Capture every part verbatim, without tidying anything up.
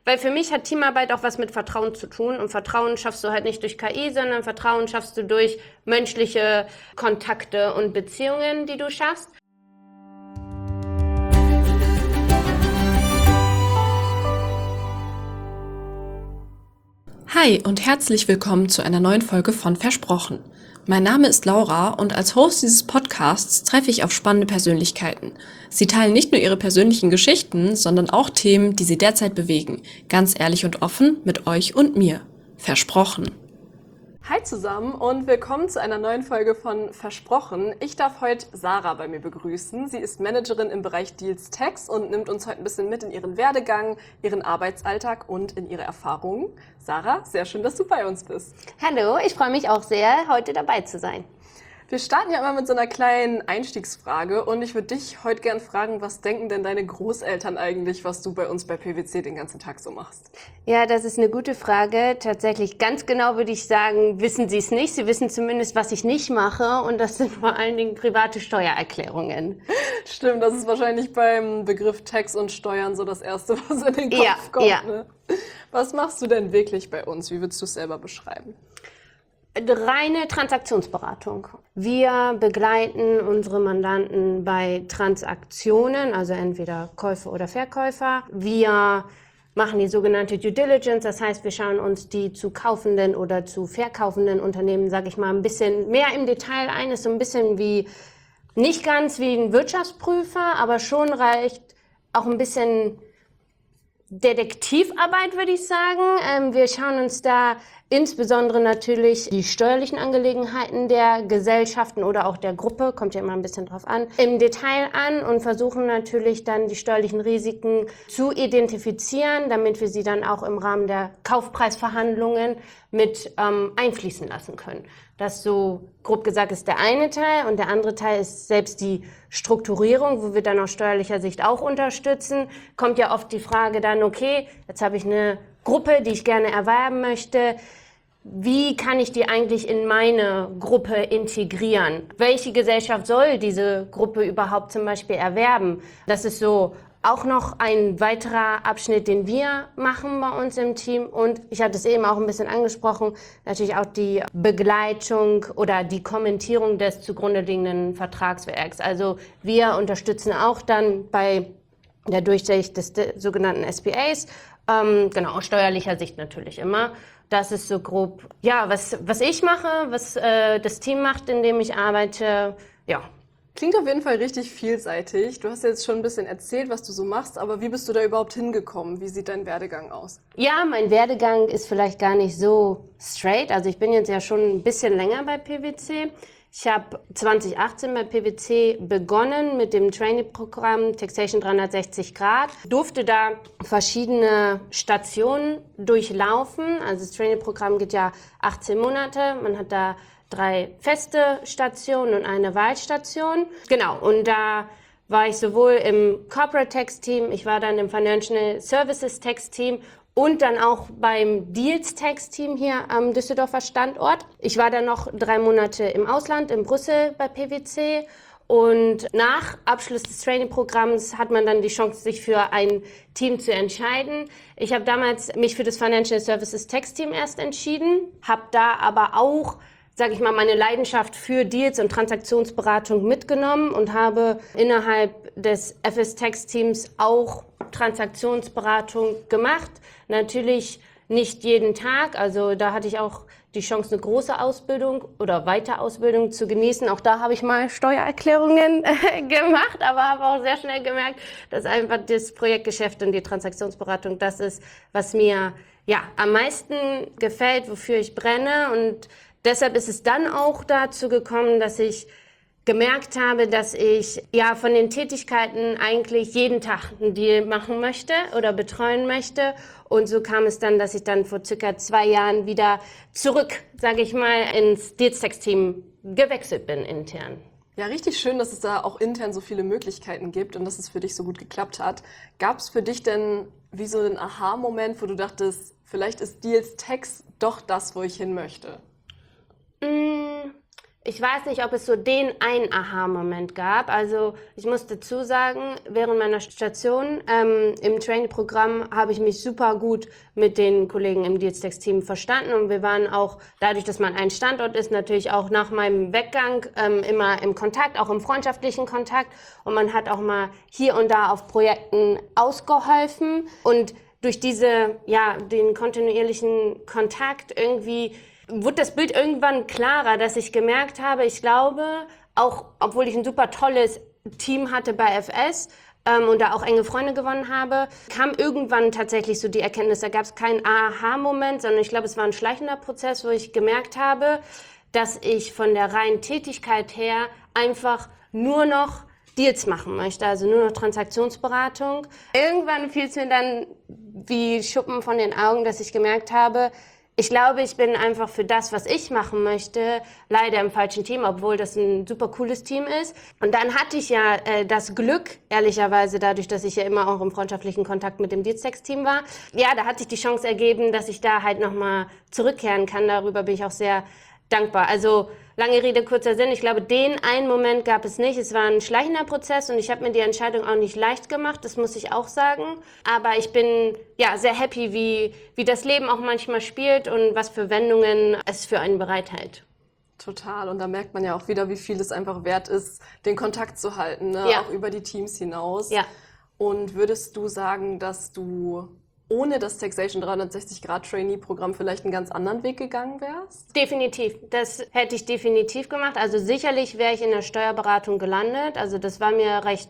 Weil für mich hat Teamarbeit auch was mit Vertrauen zu tun. Und Vertrauen schaffst du halt nicht durch K I, sondern Vertrauen schaffst du durch menschliche Kontakte und Beziehungen, die du schaffst. Hi und herzlich willkommen zu einer neuen Folge von Versprochen. Mein Name ist Laura und als Host dieses Podcasts treffe ich auf spannende Persönlichkeiten. Sie teilen nicht nur ihre persönlichen Geschichten, sondern auch Themen, die sie derzeit bewegen. Ganz ehrlich und offen mit euch und mir. Versprochen. Hi zusammen und willkommen zu einer neuen Folge von Versprochen. Ich darf heute Sarah bei mir begrüßen. Sie ist Managerin im Bereich Deals Tax und nimmt uns heute ein bisschen mit in ihren Werdegang, ihren Arbeitsalltag und in ihre Erfahrungen. Sarah, sehr schön, dass du bei uns bist. Hallo, ich freue mich auch sehr, heute dabei zu sein. Wir starten ja immer mit so einer kleinen Einstiegsfrage und ich würde dich heute gern fragen, was denken denn deine Großeltern eigentlich, was du bei uns bei P W C den ganzen Tag so machst? Ja, das ist eine gute Frage. Tatsächlich ganz genau würde ich sagen, wissen sie es nicht. Sie wissen zumindest, was ich nicht mache, und das sind vor allen Dingen private Steuererklärungen. Stimmt, das ist wahrscheinlich beim Begriff Tax und Steuern so das Erste, was in den Kopf Ja, kommt. ja. Ne? Was machst du denn wirklich bei uns? Wie würdest du es selber beschreiben? Reine Transaktionsberatung. Wir begleiten unsere Mandanten bei Transaktionen, also entweder Käufer oder Verkäufer. Wir machen die sogenannte Due Diligence, das heißt, wir schauen uns die zu kaufenden oder zu verkaufenden Unternehmen, sage ich mal, ein bisschen mehr im Detail ein. Ist so ein bisschen wie, nicht ganz wie ein Wirtschaftsprüfer, aber schon reicht auch ein bisschen Detektivarbeit, würde ich sagen. Ähm, wir schauen uns da insbesondere natürlich die steuerlichen Angelegenheiten der Gesellschaften oder auch der Gruppe, kommt ja immer ein bisschen drauf an, im Detail an und versuchen natürlich dann die steuerlichen Risiken zu identifizieren, damit wir sie dann auch im Rahmen der Kaufpreisverhandlungen mit ähm, einfließen lassen können. Das so grob gesagt ist der eine Teil, und der andere Teil ist selbst die Strukturierung, wo wir dann aus steuerlicher Sicht auch unterstützen. Kommt ja oft die Frage dann, okay, jetzt habe ich eine Gruppe, die ich gerne erwerben möchte. Wie kann ich die eigentlich in meine Gruppe integrieren? Welche Gesellschaft soll diese Gruppe überhaupt zum Beispiel erwerben? Das ist so auch noch ein weiterer Abschnitt, den wir machen bei uns im Team. Und ich hatte es eben auch ein bisschen angesprochen, natürlich auch die Begleitung oder die Kommentierung des zugrunde liegenden Vertragswerks. Also wir unterstützen auch dann bei der Durchsicht des sogenannten S P As, ähm, genau, aus steuerlicher Sicht natürlich immer. Das ist so grob, ja, was, was ich mache, was äh, das Team macht, in dem ich arbeite, ja. Klingt auf jeden Fall richtig vielseitig. Du hast jetzt schon ein bisschen erzählt, was du so machst, aber wie bist du da überhaupt hingekommen? Wie sieht dein Werdegang aus? Ja, mein Werdegang ist vielleicht gar nicht so straight. Also ich bin jetzt ja schon ein bisschen länger bei P W C. Ich habe zwanzig achtzehn bei P W C begonnen mit dem Trainee-Programm Taxation dreihundertsechzig Grad. Durfte da verschiedene Stationen durchlaufen. Also das Trainee-Programm geht ja achtzehn Monate. Man hat da drei feste Stationen und eine Wahlstation. Genau, und da war ich sowohl im Corporate Tax Team, ich war dann im Financial Services Tax Team und dann auch beim Deals Tax Team hier am Düsseldorfer Standort. Ich war dann noch drei Monate im Ausland, in Brüssel bei P W C. Und nach Abschluss des Training-Programms hat man dann die Chance, sich für ein Team zu entscheiden. Ich habe damals mich für das Financial Services Tax Team erst entschieden, habe da aber auch, sage ich mal, meine Leidenschaft für Deals und Transaktionsberatung mitgenommen und habe innerhalb des F S Tax Teams auch Transaktionsberatung gemacht. Natürlich nicht jeden Tag, also da hatte ich auch die Chance, eine große Ausbildung oder Weiterausbildung zu genießen. Auch da habe ich mal Steuererklärungen äh, gemacht, aber habe auch sehr schnell gemerkt, dass einfach das Projektgeschäft und die Transaktionsberatung das ist, was mir ja am meisten gefällt, wofür ich brenne. Und deshalb ist es dann auch dazu gekommen, dass ich gemerkt habe, dass ich ja von den Tätigkeiten eigentlich jeden Tag einen Deal machen möchte oder betreuen möchte. Und so kam es dann, dass ich dann vor circa zwei Jahren wieder zurück, sage ich mal, ins Deals Tax Team gewechselt bin intern. Ja, richtig schön, dass es da auch intern so viele Möglichkeiten gibt und dass es für dich so gut geklappt hat. Gab es für dich denn wie so einen Aha-Moment, wo du dachtest, vielleicht ist Deals Tax doch das, wo ich hin möchte? Mm. Ich weiß nicht, ob es so den einen Aha-Moment gab. Also ich muss dazu sagen, während meiner Station ähm, im Trainee-Programm habe ich mich super gut mit den Kollegen im Dealstex-Team verstanden. Und wir waren auch, dadurch, dass man ein Standort ist, natürlich auch nach meinem Weggang ähm, immer im Kontakt, auch im freundschaftlichen Kontakt. Und man hat auch mal hier und da auf Projekten ausgeholfen. Und durch diese, ja, den kontinuierlichen Kontakt irgendwie wurde das Bild irgendwann klarer, dass ich gemerkt habe, ich glaube, auch obwohl ich ein super tolles Team hatte bei F S ähm, und da auch enge Freunde gewonnen habe, kam irgendwann tatsächlich so die Erkenntnis, da gab es keinen Aha-Moment, sondern ich glaube, es war ein schleichender Prozess, wo ich gemerkt habe, dass ich von der reinen Tätigkeit her einfach nur noch Deals machen möchte, also nur noch Transaktionsberatung. Irgendwann fiel es mir dann wie Schuppen von den Augen, dass ich gemerkt habe, ich glaube, ich bin einfach für das, was ich machen möchte, leider im falschen Team, obwohl das ein super cooles Team ist. Und dann hatte ich ja äh, das Glück, ehrlicherweise, dadurch, dass ich ja immer auch im freundschaftlichen Kontakt mit dem Dealstex-Team war. Ja, da hat sich die Chance ergeben, dass ich da halt nochmal zurückkehren kann. Darüber bin ich auch sehr dankbar. Also lange Rede, kurzer Sinn. Ich glaube, den einen Moment gab es nicht. Es war ein schleichender Prozess und ich habe mir die Entscheidung auch nicht leicht gemacht, das muss ich auch sagen. Aber ich bin ja sehr happy, wie, wie das Leben auch manchmal spielt und was für Wendungen es für einen bereithält. Total. Und da merkt man ja auch wieder, wie viel es einfach wert ist, den Kontakt zu halten, ne? Ja. Auch über die Teams hinaus. Ja. Und würdest du sagen, dass du ohne das Taxation dreihundertsechzig Grad Trainee-Programm vielleicht einen ganz anderen Weg gegangen wärst? Definitiv. Das hätte ich definitiv gemacht. Also sicherlich wäre ich in der Steuerberatung gelandet. Also das war mir recht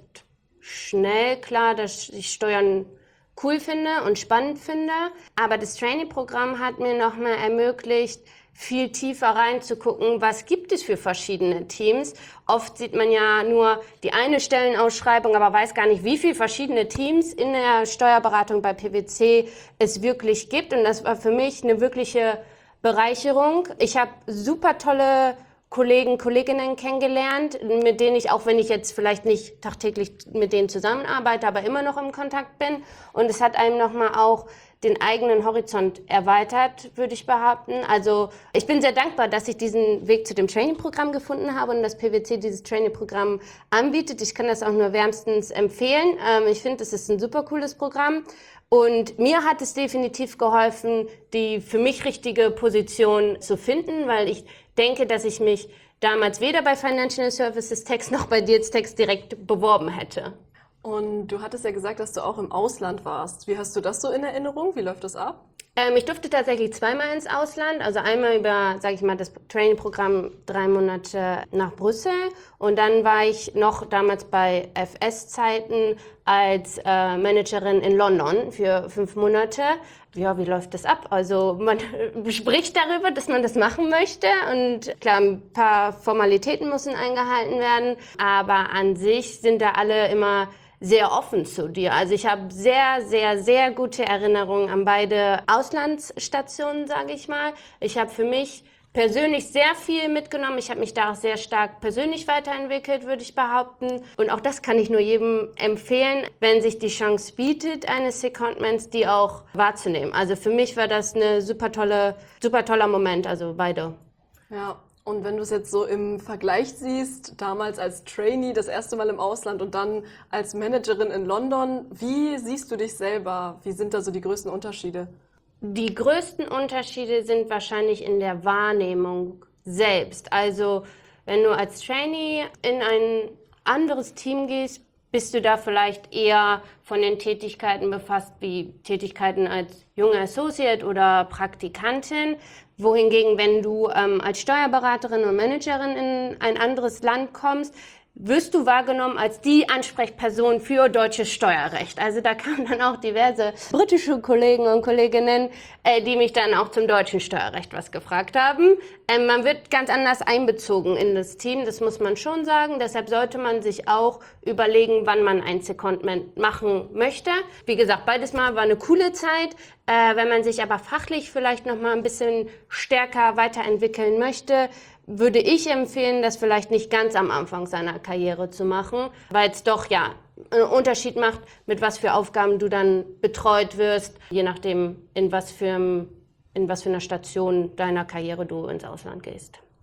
schnell klar, dass ich Steuern cool finde und spannend finde. Aber das Trainee-Programm hat mir nochmal ermöglicht, viel tiefer reinzugucken, was gibt es für verschiedene Teams. Oft sieht man ja nur die eine Stellenausschreibung, aber weiß gar nicht, wie viele verschiedene Teams in der Steuerberatung bei P W C es wirklich gibt. Und das war für mich eine wirkliche Bereicherung. Ich habe super tolle Kollegen, Kolleginnen kennengelernt, mit denen ich, auch wenn ich jetzt vielleicht nicht tagtäglich mit denen zusammenarbeite, aber immer noch im Kontakt bin. Und es hat einem nochmal auch den eigenen Horizont erweitert, würde ich behaupten. Also ich bin sehr dankbar, dass ich diesen Weg zu dem Training-Programm gefunden habe und dass P W C dieses Training-Programm anbietet. Ich kann das auch nur wärmstens empfehlen. Ähm, ich finde, es ist ein super cooles Programm. Und mir hat es definitiv geholfen, die für mich richtige Position zu finden, weil ich denke, dass ich mich damals weder bei Financial Services Tax noch bei Dealstex direkt beworben hätte. Und du hattest ja gesagt, dass du auch im Ausland warst. Wie hast du das so in Erinnerung? Wie läuft das ab? Ähm, ich durfte tatsächlich zweimal ins Ausland, also einmal über, sage ich mal, das Training-Programm drei Monate nach Brüssel und dann war ich noch damals bei F S-Zeiten als äh, Managerin in London für fünf Monate. Ja, wie läuft das ab? Also man spricht darüber, dass man das machen möchte und klar, ein paar Formalitäten müssen eingehalten werden, aber an sich sind da alle immer sehr offen zu dir. Also ich habe sehr, sehr, sehr gute Erinnerungen an beide Auslandsstationen, sage ich mal. Ich habe für mich persönlich sehr viel mitgenommen. Ich habe mich da auch sehr stark persönlich weiterentwickelt, würde ich behaupten. Und auch das kann ich nur jedem empfehlen, wenn sich die Chance bietet, eines Secondments, die auch wahrzunehmen. Also für mich war das eine super tolle, super toller Moment, also beide. Ja. Und wenn du es jetzt so im Vergleich siehst, damals als Trainee, das erste Mal im Ausland und dann als Managerin in London, wie siehst du dich selber? Wie sind da so die größten Unterschiede? Die größten Unterschiede sind wahrscheinlich in der Wahrnehmung selbst. Also wenn du als Trainee in ein anderes Team gehst, bist du da vielleicht eher von den Tätigkeiten befasst wie Tätigkeiten als junge Associate oder Praktikantin, wohingegen, wenn du ähm, als Steuerberaterin und Managerin in ein anderes Land kommst, wirst du wahrgenommen als die Ansprechperson für deutsches Steuerrecht. Also da kamen dann auch diverse britische Kollegen und Kolleginnen, äh, die mich dann auch zum deutschen Steuerrecht was gefragt haben. Ähm, man wird ganz anders einbezogen in das Team, das muss man schon sagen. Deshalb sollte man sich auch überlegen, wann man ein Secondment machen möchte. Wie gesagt, beides Mal war eine coole Zeit. Äh, wenn man sich aber fachlich vielleicht noch mal ein bisschen stärker weiterentwickeln möchte, würde ich empfehlen, das vielleicht nicht ganz am Anfang seiner Karriere zu machen, weil es doch ja einen Unterschied macht, mit was für Aufgaben du dann betreut wirst, je nachdem, in was für, in was für einer Station deiner Karriere du ins Ausland gehst.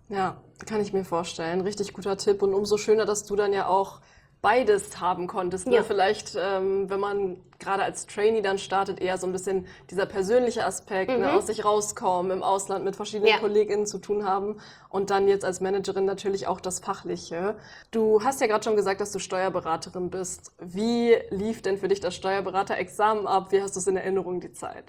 Ja, kann ich mir vorstellen. Richtig guter Tipp und umso schöner, dass du dann ja auch beides haben konntest. Ne? Ja. Vielleicht, ähm, wenn man gerade als Trainee dann startet, eher so ein bisschen dieser persönliche Aspekt, ne? Aus sich rauskommen, im Ausland mit verschiedenen Ja. KollegInnen zu tun haben und dann jetzt als Managerin natürlich auch das Fachliche. Du hast ja gerade schon gesagt, dass du Steuerberaterin bist. Wie lief denn für dich das Steuerberaterexamen ab? Wie hast du es in Erinnerung, die Zeit?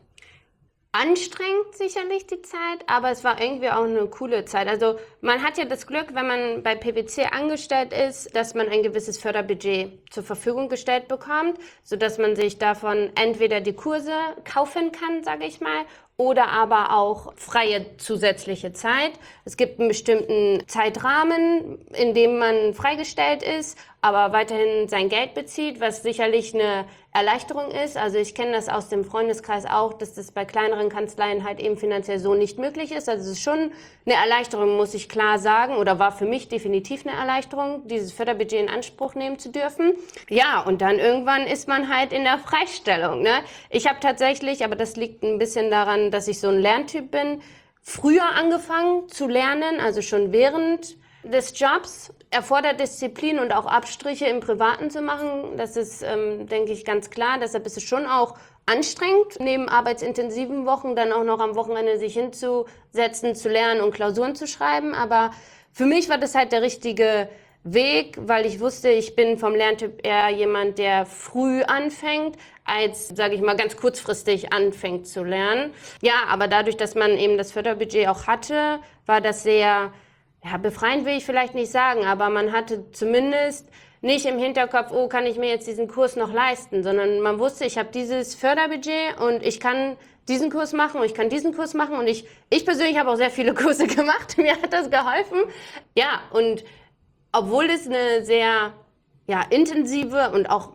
Anstrengend sicherlich die Zeit, aber es war irgendwie auch eine coole Zeit. Also man hat ja das Glück, wenn man bei P W C angestellt ist, dass man ein gewisses Förderbudget zur Verfügung gestellt bekommt, sodass man sich davon entweder die Kurse kaufen kann, sage ich mal, oder aber auch freie zusätzliche Zeit. Es gibt einen bestimmten Zeitrahmen, in dem man freigestellt ist, aber weiterhin sein Geld bezieht, was sicherlich eine Erleichterung ist. Also ich kenne das aus dem Freundeskreis auch, dass das bei kleineren Kanzleien halt eben finanziell so nicht möglich ist. Also es ist schon eine Erleichterung, muss ich klar sagen, oder war für mich definitiv eine Erleichterung, dieses Förderbudget in Anspruch nehmen zu dürfen. Ja, und dann irgendwann ist man halt in der Freistellung. Ne? Ich habe tatsächlich, aber das liegt ein bisschen daran, dass ich so ein Lerntyp bin, früher angefangen zu lernen, also schon während des Jobs. Erfordert Disziplin und auch Abstriche im Privaten zu machen. Das ist, ähm, denke ich, ganz klar. Deshalb ist es schon auch anstrengend, neben arbeitsintensiven Wochen dann auch noch am Wochenende sich hinzusetzen, zu lernen und Klausuren zu schreiben. Aber für mich war das halt der richtige Weg, weil ich wusste, ich bin vom Lerntyp eher jemand, der früh anfängt, als, sage ich mal, ganz kurzfristig anfängt zu lernen. Ja, aber dadurch, dass man eben das Förderbudget auch hatte, war das sehr... Ja, befreiend will ich vielleicht nicht sagen, aber man hatte zumindest nicht im Hinterkopf, oh, kann ich mir jetzt diesen Kurs noch leisten, sondern man wusste, ich habe dieses Förderbudget und ich kann diesen Kurs machen und ich kann diesen Kurs machen und ich, ich persönlich habe auch sehr viele Kurse gemacht, mir hat das geholfen. Ja, und obwohl es eine sehr ja, intensive und auch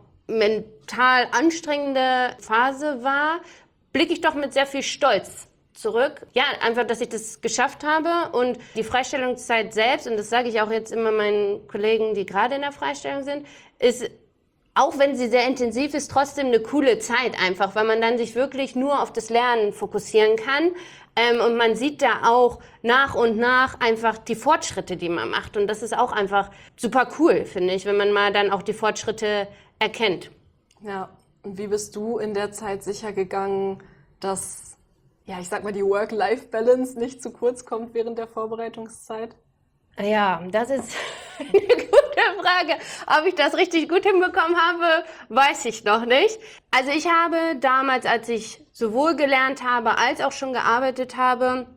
mental anstrengende Phase war, blicke ich doch mit sehr viel Stolz zurück. Ja, einfach, dass ich das geschafft habe und die Freistellungszeit selbst, und das sage ich auch jetzt immer meinen Kollegen, die gerade in der Freistellung sind, ist, auch wenn sie sehr intensiv ist, trotzdem eine coole Zeit einfach, weil man dann sich wirklich nur auf das Lernen fokussieren kann. Ähm, und man sieht da auch nach und nach einfach die Fortschritte, die man macht. Und das ist auch einfach super cool, finde ich, wenn man mal dann auch die Fortschritte erkennt. Ja, und wie bist du in der Zeit sicher gegangen, dass ja, ich sag mal, die Work-Life-Balance nicht zu kurz kommt während der Vorbereitungszeit? Ja, das ist eine gute Frage. Ob ich das richtig gut hinbekommen habe, weiß ich noch nicht. Also ich habe damals, als ich sowohl gelernt habe, als auch schon gearbeitet habe,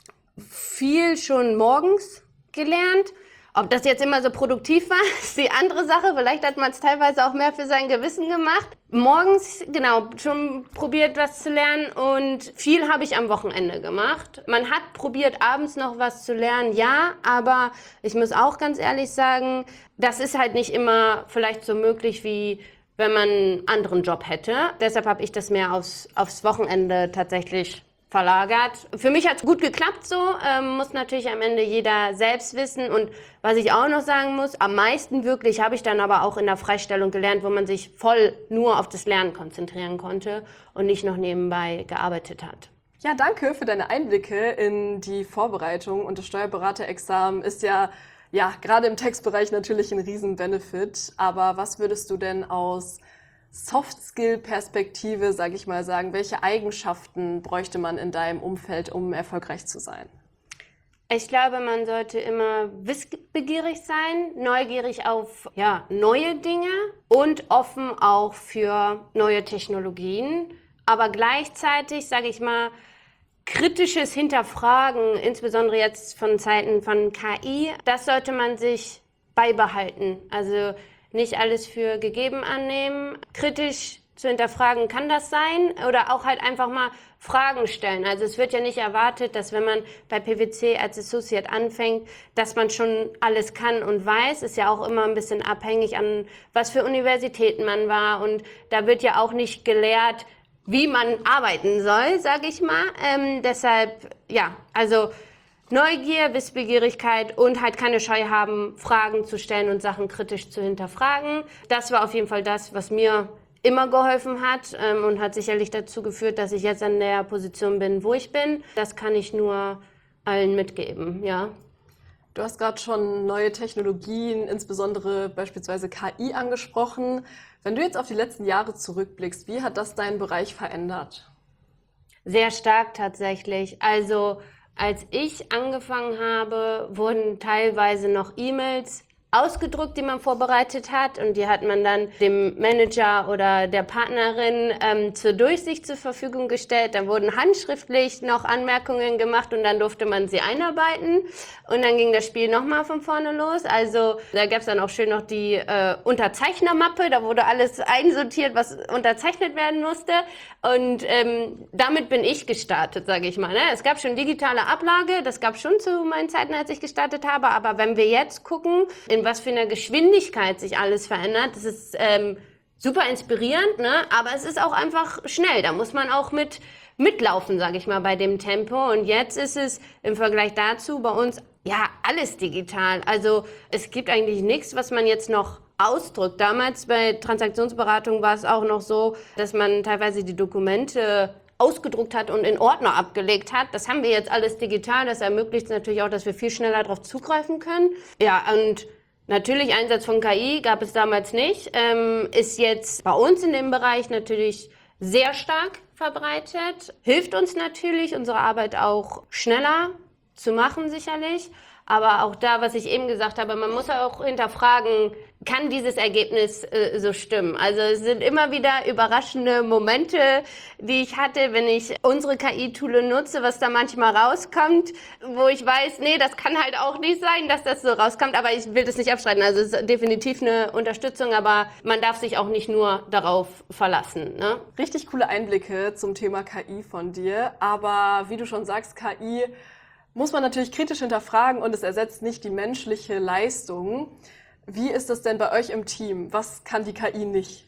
viel schon morgens gelernt. Ob das jetzt immer so produktiv war, ist die andere Sache. Vielleicht hat man es teilweise auch mehr für sein Gewissen gemacht. Morgens, genau, schon probiert, was zu lernen und viel habe ich am Wochenende gemacht. Man hat probiert, abends noch was zu lernen, ja, aber ich muss auch ganz ehrlich sagen, das ist halt nicht immer vielleicht so möglich, wie wenn man einen anderen Job hätte. Deshalb habe ich das mehr aufs, aufs Wochenende tatsächlich verlagert. Für mich hat es gut geklappt so, ähm, muss natürlich am Ende jeder selbst wissen. Und was ich auch noch sagen muss, am meisten wirklich habe ich dann aber auch in der Freistellung gelernt, wo man sich voll nur auf das Lernen konzentrieren konnte und nicht noch nebenbei gearbeitet hat. Ja, danke für deine Einblicke in die Vorbereitung. Und das Steuerberaterexamen ist ja, ja gerade im Textbereich natürlich ein Riesen-Benefit. Aber was würdest du denn aus Soft-Skill-Perspektive, sage ich mal, sagen, welche Eigenschaften bräuchte man in deinem Umfeld, um erfolgreich zu sein? Ich glaube, man sollte immer wissbegierig sein, neugierig auf ja, neue Dinge und offen auch für neue Technologien. Aber gleichzeitig, sage ich mal, kritisches Hinterfragen, insbesondere jetzt von Zeiten von K I, das sollte man sich beibehalten. Also nicht alles für gegeben annehmen, kritisch zu hinterfragen, kann das sein? Oder auch halt einfach mal Fragen stellen. Also es wird ja nicht erwartet, dass wenn man bei P W C als Associate anfängt, dass man schon alles kann und weiß. Ist ja auch immer ein bisschen abhängig an, was für Universitäten man war. Und da wird ja auch nicht gelehrt, wie man arbeiten soll, sage ich mal. Ähm, deshalb, ja, also Neugier, Wissbegierigkeit und halt keine Scheu haben, Fragen zu stellen und Sachen kritisch zu hinterfragen. Das war auf jeden Fall das, was mir immer geholfen hat ähm, und hat sicherlich dazu geführt, dass ich jetzt an der Position bin, wo ich bin. Das kann ich nur allen mitgeben, ja. Du hast gerade schon neue Technologien, insbesondere beispielsweise K I, angesprochen. Wenn du jetzt auf die letzten Jahre zurückblickst, wie hat das deinen Bereich verändert? Sehr stark tatsächlich. Also als ich angefangen habe, wurden teilweise noch E-Mails ausgedruckt, die man vorbereitet hat, und die hat man dann dem Manager oder der Partnerin ähm, zur Durchsicht zur Verfügung gestellt. Dann wurden handschriftlich noch Anmerkungen gemacht und dann durfte man sie einarbeiten und dann ging das Spiel nochmal von vorne los. Also da gab es dann auch schön noch die äh, Unterzeichnermappe, da wurde alles einsortiert, was unterzeichnet werden musste, und ähm, damit bin ich gestartet, sage ich mal. Ne? Es gab schon digitale Ablage, das gab schon zu meinen Zeiten, als ich gestartet habe, aber wenn wir jetzt gucken, in was für einer Geschwindigkeit sich alles verändert, das ist ähm, super inspirierend, ne? Aber es ist auch einfach schnell. Da muss man auch mit mitlaufen, sage ich mal, bei dem Tempo. Und jetzt ist es im Vergleich dazu bei uns ja alles digital. Also es gibt eigentlich nichts, was man jetzt noch ausdrückt. Damals bei Transaktionsberatung war es auch noch so, dass man teilweise die Dokumente ausgedruckt hat und in Ordner abgelegt hat. Das haben wir jetzt alles digital. Das ermöglicht natürlich auch, dass wir viel schneller darauf zugreifen können. Ja, und natürlich Einsatz von K I gab es damals nicht, ähm, ist jetzt bei uns in dem Bereich natürlich sehr stark verbreitet, hilft uns natürlich, unsere Arbeit auch schneller zu machen sicherlich. Aber auch da, was ich eben gesagt habe, man muss auch hinterfragen, kann dieses Ergebnis äh, so stimmen? Also es sind immer wieder überraschende Momente, die ich hatte, wenn ich unsere K I-Tool nutze, was da manchmal rauskommt, wo ich weiß, nee, das kann halt auch nicht sein, dass das so rauskommt, aber ich will das nicht abstreiten. Also es ist definitiv eine Unterstützung, aber man darf sich auch nicht nur darauf verlassen. Ne? Richtig coole Einblicke zum Thema K I von dir, aber wie du schon sagst, K I muss man natürlich kritisch hinterfragen und es ersetzt nicht die menschliche Leistung. Wie ist das denn bei euch im Team? Was kann die K I nicht?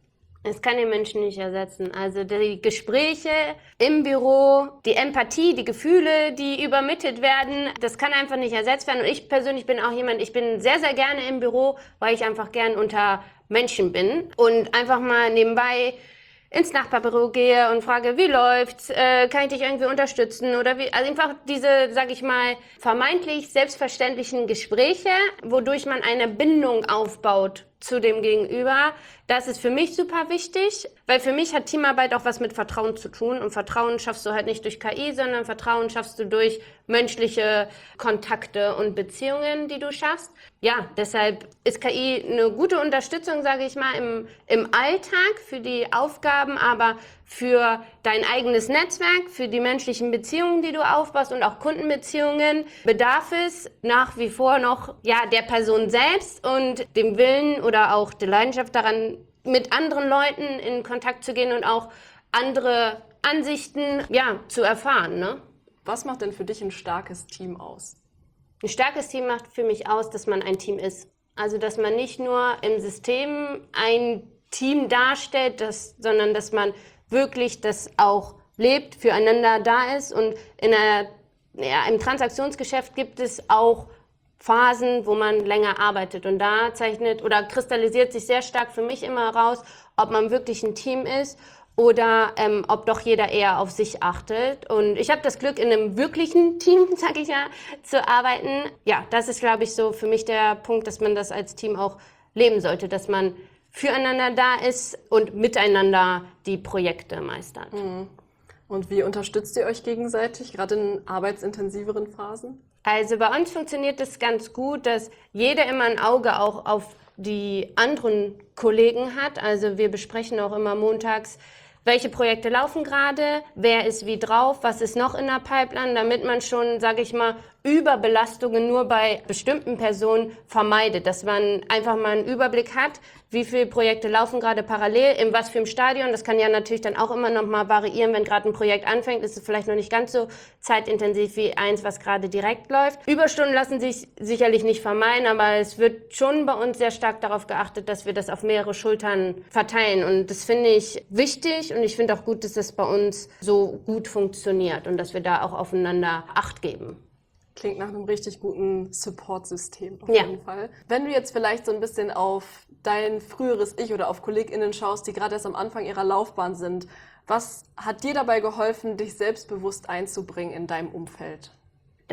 Es kann den Menschen nicht ersetzen. Also die Gespräche im Büro, die Empathie, die Gefühle, die übermittelt werden, das kann einfach nicht ersetzt werden. Und ich persönlich bin auch jemand, ich bin sehr, sehr gerne im Büro, weil ich einfach gern unter Menschen bin und einfach mal nebenbei ins Nachbarbüro gehe und frage, wie läuft's, äh, kann ich dich irgendwie unterstützen oder wie, also einfach diese, sag ich mal, vermeintlich selbstverständlichen Gespräche, wodurch man eine Bindung aufbaut zu dem Gegenüber. Das ist für mich super wichtig, weil für mich hat Teamarbeit auch was mit Vertrauen zu tun und Vertrauen schaffst du halt nicht durch K I, sondern Vertrauen schaffst du durch menschliche Kontakte und Beziehungen, die du schaffst. Ja, deshalb ist K I eine gute Unterstützung, sage ich mal, im, im Alltag für die Aufgaben, aber für dein eigenes Netzwerk, für die menschlichen Beziehungen, die du aufbaust und auch Kundenbeziehungen, bedarf es nach wie vor noch ja der Person selbst und dem Willen oder auch der Leidenschaft daran, mit anderen Leuten in Kontakt zu gehen und auch andere Ansichten ja zu erfahren. Ne? Was macht denn für dich ein starkes Team aus? Ein starkes Team macht für mich aus, dass man ein Team ist. Also dass man nicht nur im System ein Team darstellt, das, sondern dass man wirklich das auch lebt, füreinander da ist. Und in einer, ja, im Transaktionsgeschäft gibt es auch Phasen, wo man länger arbeitet. Und da zeichnet oder kristallisiert sich sehr stark für mich immer raus, ob man wirklich ein Team ist oder ähm, ob doch jeder eher auf sich achtet. Und ich habe das Glück, in einem wirklichen Team, sag ich ja, zu arbeiten. Ja, das ist, glaube ich, so für mich der Punkt, dass man das als Team auch leben sollte, dass man füreinander da ist und miteinander die Projekte meistert. Mhm. Und wie unterstützt ihr euch gegenseitig, gerade in arbeitsintensiveren Phasen? Also bei uns funktioniert es ganz gut, dass jeder immer ein Auge auch auf die anderen Kollegen hat. Also wir besprechen auch immer montags, welche Projekte laufen gerade, wer ist wie drauf, was ist noch in der Pipeline, damit man schon, sage ich mal, Überbelastungen nur bei bestimmten Personen vermeidet, dass man einfach mal einen Überblick hat, wie viele Projekte laufen gerade parallel, in was für einem Stadion. Das kann ja natürlich dann auch immer noch mal variieren, wenn gerade ein Projekt anfängt, ist es vielleicht noch nicht ganz so zeitintensiv wie eins, was gerade direkt läuft. Überstunden lassen sich sicherlich nicht vermeiden, aber es wird schon bei uns sehr stark darauf geachtet, dass wir das auf mehrere Schultern verteilen. Und das finde ich wichtig und ich finde auch gut, dass das bei uns so gut funktioniert und dass wir da auch aufeinander Acht geben. Klingt nach einem richtig guten Support-System auf Ja. jeden Fall. Wenn du jetzt vielleicht so ein bisschen auf dein früheres Ich oder auf KollegInnen schaust, die gerade erst am Anfang ihrer Laufbahn sind, was hat dir dabei geholfen, dich selbstbewusst einzubringen in deinem Umfeld?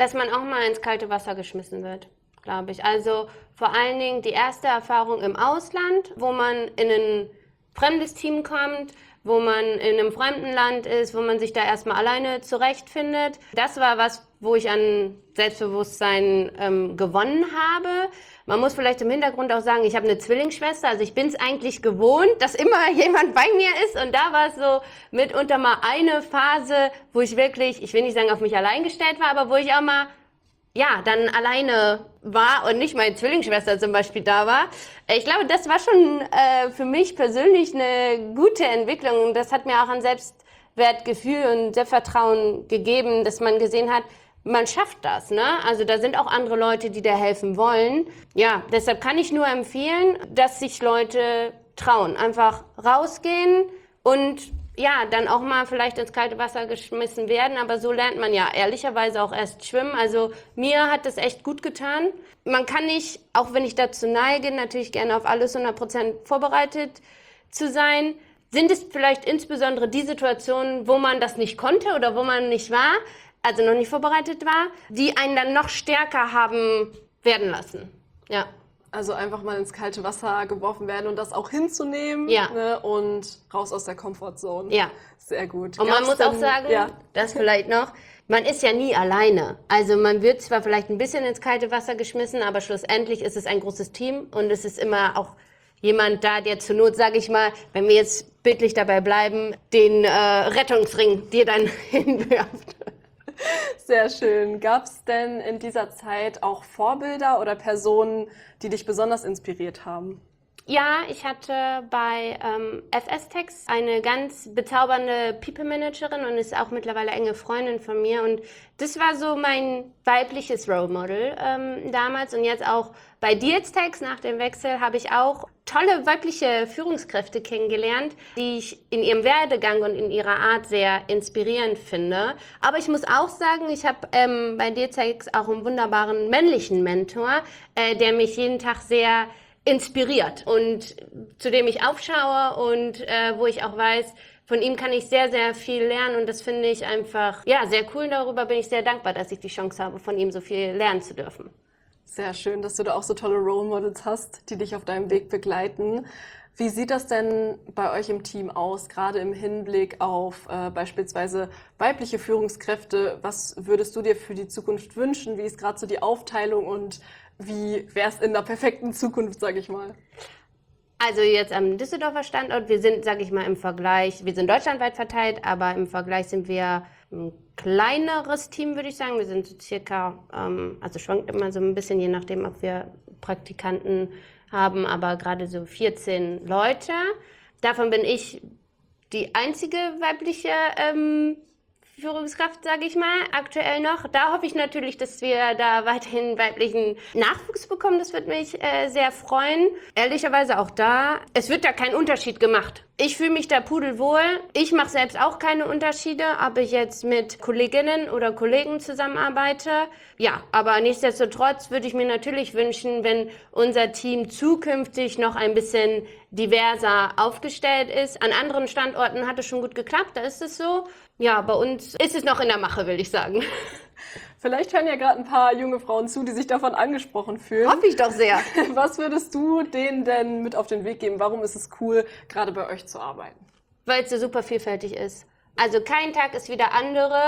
Dass man auch mal ins kalte Wasser geschmissen wird, glaube ich. Also vor allen Dingen die erste Erfahrung im Ausland, wo man in ein fremdes Team kommt, wo man in einem fremden Land ist, wo man sich da erstmal alleine zurechtfindet. Das war was, wo ich an Selbstbewusstsein ähm, gewonnen habe. Man muss vielleicht im Hintergrund auch sagen, ich habe eine Zwillingsschwester, also ich bin es eigentlich gewohnt, dass immer jemand bei mir ist. Und da war es so mitunter mal eine Phase, wo ich wirklich, ich will nicht sagen, auf mich allein gestellt war, aber wo ich auch mal ja, dann alleine war und nicht meine Zwillingsschwester zum Beispiel da war. Ich glaube, das war schon äh, für mich persönlich eine gute Entwicklung. Und das hat mir auch ein Selbstwertgefühl und Selbstvertrauen gegeben, dass man gesehen hat, man schafft das, ne? Also da sind auch andere Leute, die da helfen wollen. Ja, deshalb kann ich nur empfehlen, dass sich Leute trauen. Einfach rausgehen und ja, dann auch mal vielleicht ins kalte Wasser geschmissen werden, aber so lernt man ja ehrlicherweise auch erst schwimmen. Also mir hat das echt gut getan. Man kann nicht, auch wenn ich dazu neige, natürlich gerne auf alles hundert Prozent vorbereitet zu sein. Sind es vielleicht insbesondere die Situationen, wo man das nicht konnte oder wo man nicht war, also noch nicht vorbereitet war, die einen dann noch stärker haben werden lassen. Ja. Also einfach mal ins kalte Wasser geworfen werden und das auch hinzunehmen, ja. ne, und raus aus der Comfortzone. Ja. Sehr gut. Und Gab's man muss denn, auch sagen, ja. das vielleicht noch, man ist ja nie alleine. Also man wird zwar vielleicht ein bisschen ins kalte Wasser geschmissen, aber schlussendlich ist es ein großes Team und es ist immer auch jemand da, der zur Not, sage ich mal, wenn wir jetzt bildlich dabei bleiben, den äh, Rettungsring dir dann hinwirft. Sehr schön. Gab es denn in dieser Zeit auch Vorbilder oder Personen, die dich besonders inspiriert haben? Ja, ich hatte bei ähm, F S-Tex eine ganz bezaubernde People-Managerin und ist auch mittlerweile enge Freundin von mir. Und das war so mein weibliches Role Model ähm, damals. Und jetzt auch bei DealsTex nach dem Wechsel habe ich auch tolle weibliche Führungskräfte kennengelernt, die ich in ihrem Werdegang und in ihrer Art sehr inspirierend finde. Aber ich muss auch sagen, ich habe ähm, bei DealsTex auch einen wunderbaren männlichen Mentor, äh, der mich jeden Tag sehr inspiriert und zu dem ich aufschaue und äh, wo ich auch weiß, von ihm kann ich sehr, sehr viel lernen und das finde ich einfach, ja, sehr cool. Darüber bin ich sehr dankbar, dass ich die Chance habe, von ihm so viel lernen zu dürfen. Sehr schön, dass du da auch so tolle Role Models hast, die dich auf deinem Weg begleiten. Wie sieht das denn bei euch im Team aus, gerade im Hinblick auf äh, beispielsweise weibliche Führungskräfte? Was würdest du dir für die Zukunft wünschen? Wie ist gerade so die Aufteilung und wie wäre es in der perfekten Zukunft, sage ich mal? Also jetzt am Düsseldorfer Standort, wir sind, sage ich mal, im Vergleich, wir sind deutschlandweit verteilt, aber im Vergleich sind wir ein kleineres Team, würde ich sagen. Wir sind so circa, ähm, also schwankt immer so ein bisschen, je nachdem, ob wir Praktikanten haben, aber gerade so vierzehn Leute. Davon bin ich die einzige weibliche ähm, Führungskraft, sage ich mal, aktuell noch. Da hoffe ich natürlich, dass wir da weiterhin weiblichen Nachwuchs bekommen. Das wird mich äh, sehr freuen. Ehrlicherweise auch da, es wird da kein Unterschied gemacht. Ich fühle mich da pudelwohl. Ich mache selbst auch keine Unterschiede, ob ich jetzt mit Kolleginnen oder Kollegen zusammenarbeite. Ja, aber nichtsdestotrotz würde ich mir natürlich wünschen, wenn unser Team zukünftig noch ein bisschen diverser aufgestellt ist. An anderen Standorten hat es schon gut geklappt, da ist es so. Ja, bei uns ist es noch in der Mache, will ich sagen. Vielleicht hören ja gerade ein paar junge Frauen zu, die sich davon angesprochen fühlen. Hoffe ich doch sehr. Was würdest du denen denn mit auf den Weg geben? Warum ist es cool, gerade bei euch zu arbeiten? Weil es so super vielfältig ist. Also kein Tag ist wie der andere.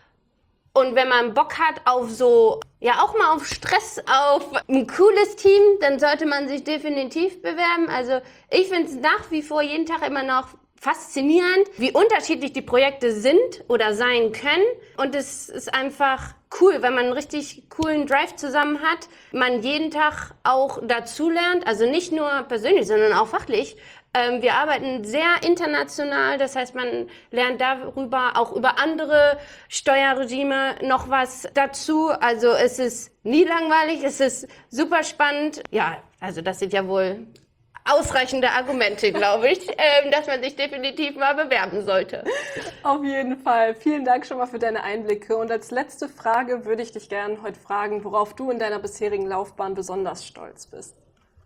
Und wenn man Bock hat auf so, ja auch mal auf Stress, auf ein cooles Team, dann sollte man sich definitiv bewerben. Also ich finde es nach wie vor jeden Tag immer noch faszinierend, wie unterschiedlich die Projekte sind oder sein können. Und es ist einfach cool, wenn man einen richtig coolen Drive zusammen hat, man jeden Tag auch dazulernt, also nicht nur persönlich, sondern auch fachlich. Ähm, wir arbeiten sehr international, das heißt, man lernt darüber, auch über andere Steuerregime noch was dazu. Also es ist nie langweilig, es ist super spannend. Ja, also das sind ja wohl ausreichende Argumente, glaube ich, ähm, dass man sich definitiv mal bewerben sollte. Auf jeden Fall. Vielen Dank schon mal für deine Einblicke. Und als letzte Frage würde ich dich gerne heute fragen, worauf du in deiner bisherigen Laufbahn besonders stolz bist.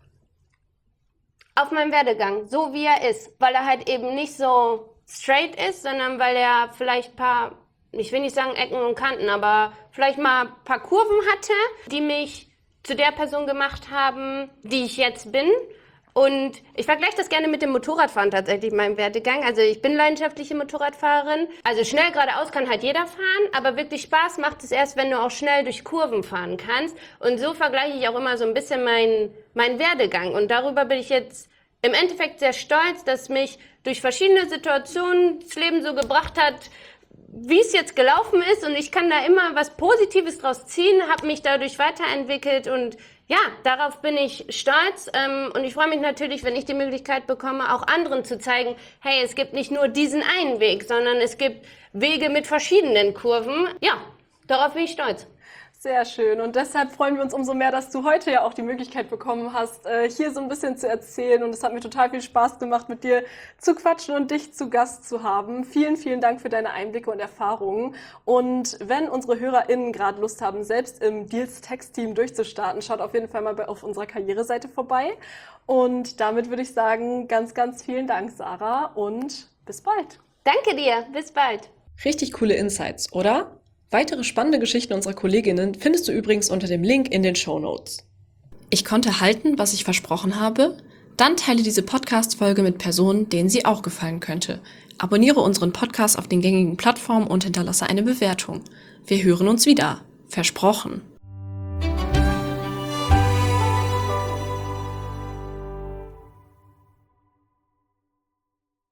Auf meinen Werdegang, so wie er ist, weil er halt eben nicht so straight ist, sondern weil er vielleicht ein paar ich will nicht sagen Ecken und Kanten, aber vielleicht mal ein paar Kurven hatte, die mich zu der Person gemacht haben, die ich jetzt bin. Und ich vergleiche das gerne mit dem Motorradfahren tatsächlich, meinem Werdegang. Also ich bin leidenschaftliche Motorradfahrerin. Also schnell geradeaus kann halt jeder fahren, aber wirklich Spaß macht es erst, wenn du auch schnell durch Kurven fahren kannst. Und so vergleiche ich auch immer so ein bisschen meinen meinen Werdegang. Und darüber bin ich jetzt im Endeffekt sehr stolz, dass mich durch verschiedene Situationen das Leben so gebracht hat, wie es jetzt gelaufen ist. Und ich kann da immer was Positives draus ziehen, habe mich dadurch weiterentwickelt und ja, darauf bin ich stolz ähm, und ich freue mich natürlich, wenn ich die Möglichkeit bekomme, auch anderen zu zeigen, hey, es gibt nicht nur diesen einen Weg, sondern es gibt Wege mit verschiedenen Kurven. Ja, darauf bin ich stolz. Sehr schön und deshalb freuen wir uns umso mehr, dass du heute ja auch die Möglichkeit bekommen hast, hier so ein bisschen zu erzählen und es hat mir total viel Spaß gemacht, mit dir zu quatschen und dich zu Gast zu haben. Vielen, vielen Dank für deine Einblicke und Erfahrungen und wenn unsere HörerInnen gerade Lust haben, selbst im Deals Text Team durchzustarten, schaut auf jeden Fall mal auf unserer Karriereseite vorbei und damit würde ich sagen, ganz, ganz vielen Dank, Sarah und bis bald. Danke dir, bis bald. Richtig coole Insights, oder? Weitere spannende Geschichten unserer Kolleginnen findest du übrigens unter dem Link in den Shownotes. Ich konnte halten, was ich versprochen habe? Dann teile diese Podcast-Folge mit Personen, denen sie auch gefallen könnte. Abonniere unseren Podcast auf den gängigen Plattformen und hinterlasse eine Bewertung. Wir hören uns wieder. Versprochen.